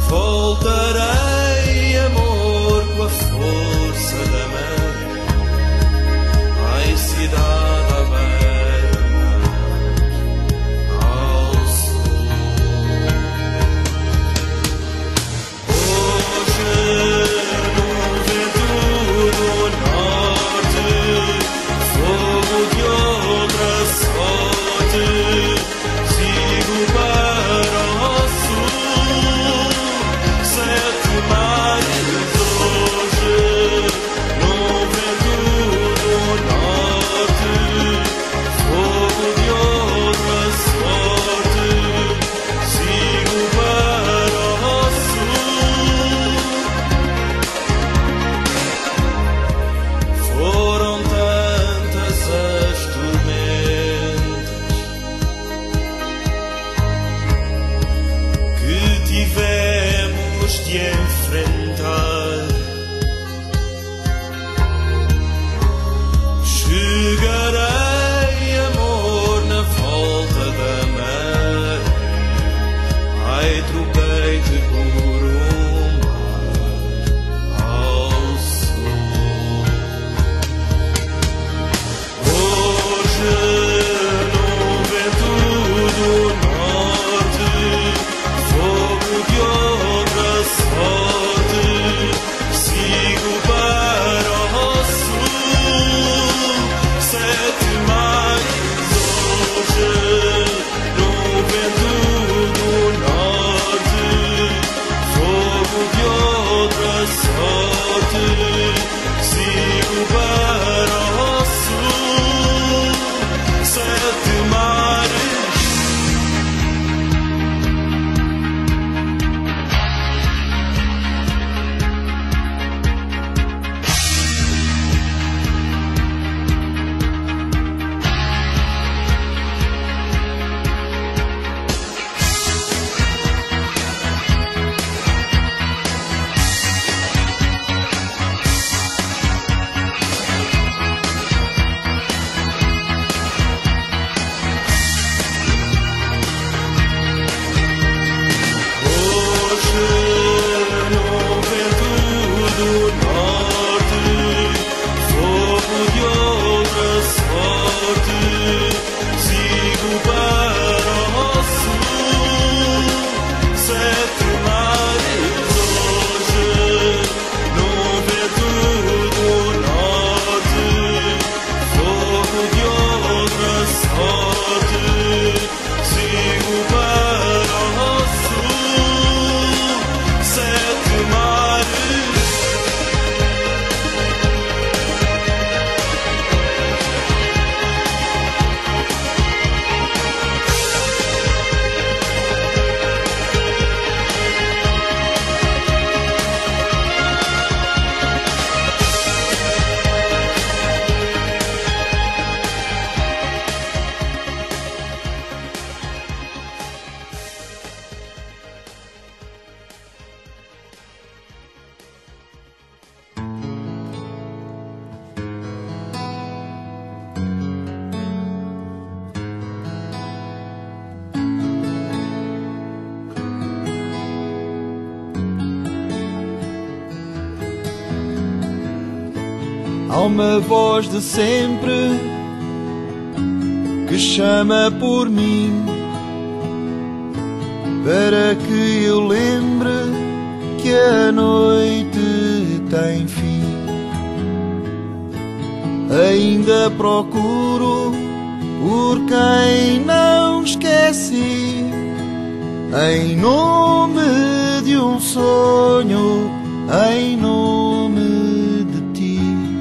há uma voz de sempre que chama por mim, para que eu lembre que a noite tem fim. Ainda procuro por quem não esqueci, em nome de um sonho, em nome de ti.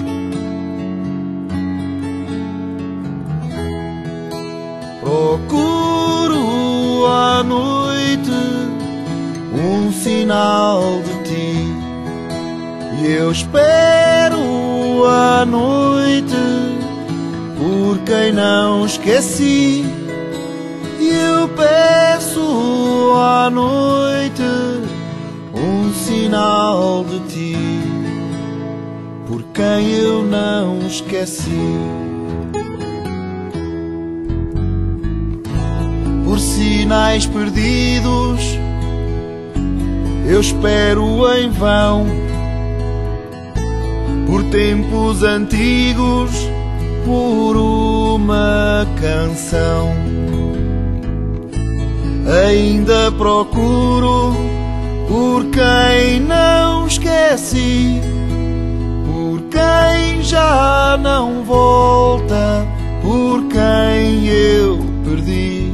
Procuro à noite um sinal de ti, e eu espero à noite por quem não esqueci. E eu peço à noite um sinal de ti, por quem eu não esqueci. Por sinais perdidos eu espero em vão, por tempos antigos, por uma canção. Ainda procuro por quem não esqueci, por quem já não volta, por quem eu perdi.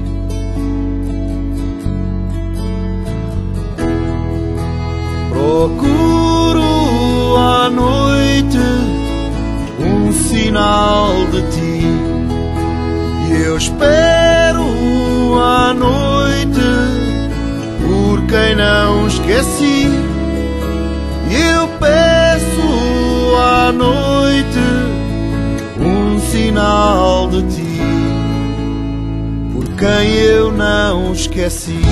Procuro à noite um sinal de ti, e eu espero à noite por quem não esqueci. E eu peço à noite um sinal de ti, por quem eu não esqueci.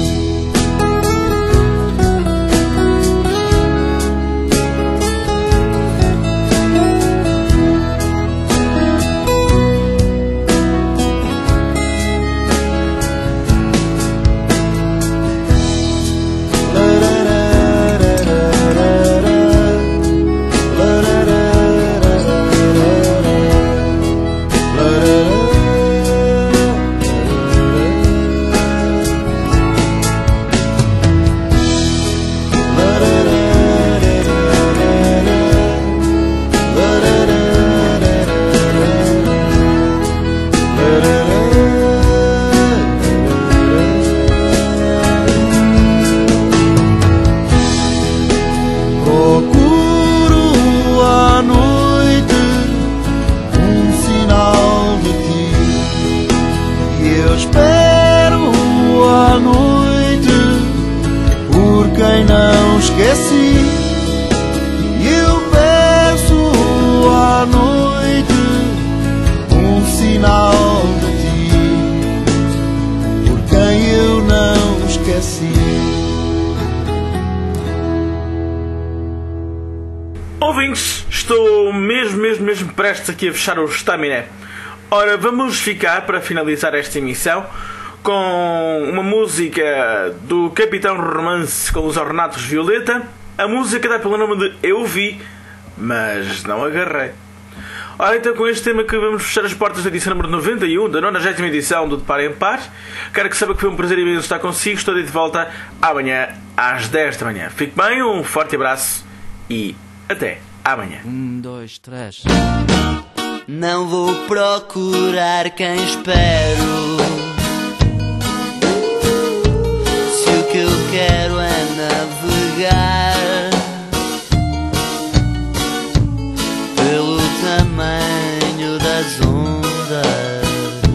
Ouvintes, estou mesmo, mesmo, mesmo prestes aqui a fechar o estaminé. Ora, vamos ficar para finalizar esta emissão com uma música do Capitão Romance com os Ornatos Violeta. A música dá pelo nome de Eu Vi, mas não agarrei. Ora, então com este tema que vamos fechar as portas da edição número noventa e um da nonagésima edição do De Par em Par. Quero que saiba que foi um prazer imenso estar consigo. Estou de volta amanhã às dez da manhã. Fique bem, um forte abraço e até amanhã. Um, dois, três. Não vou procurar quem espero, se o que eu quero é navegar pelo tamanho das ondas.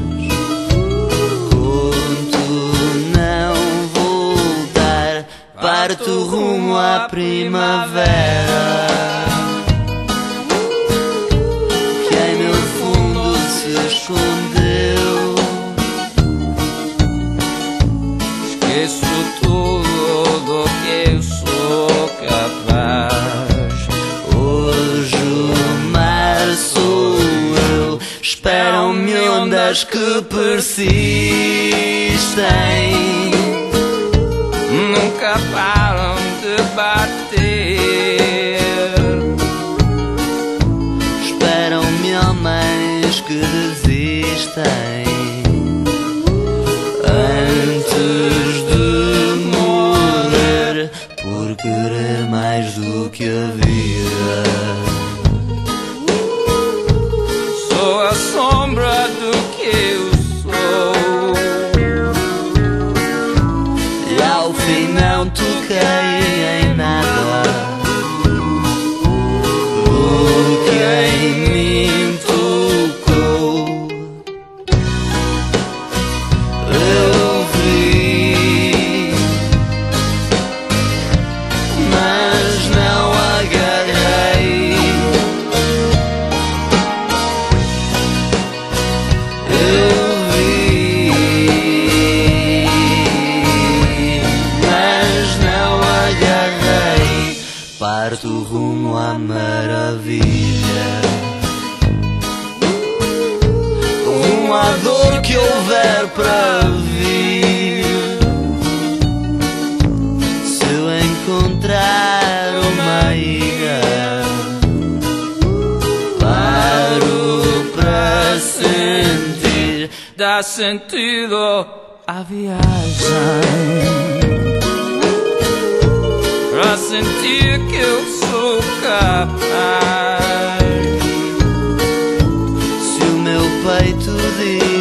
Conto não voltar, parto rumo à primavera. Escondeu. Esqueço tudo do que eu sou capaz. Hoje o mar sou eu. Esperam-me ondas que persistem, nunca param de bater. tem. Antes de morrer, por querer mais do que a vida, sou a sombra do que eu sou, e ao fim não toquei em nada do que em mim tocou. Eu vi, mas não agarrei. Eu vi, mas não agarrei. Parto rumo à maravilha, rumo à dor que houver para vir. Se eu encontrar uma ilha, paro para sentir, dá sentido à viagem, pra sentir que eu sou capaz. Se o meu peito diz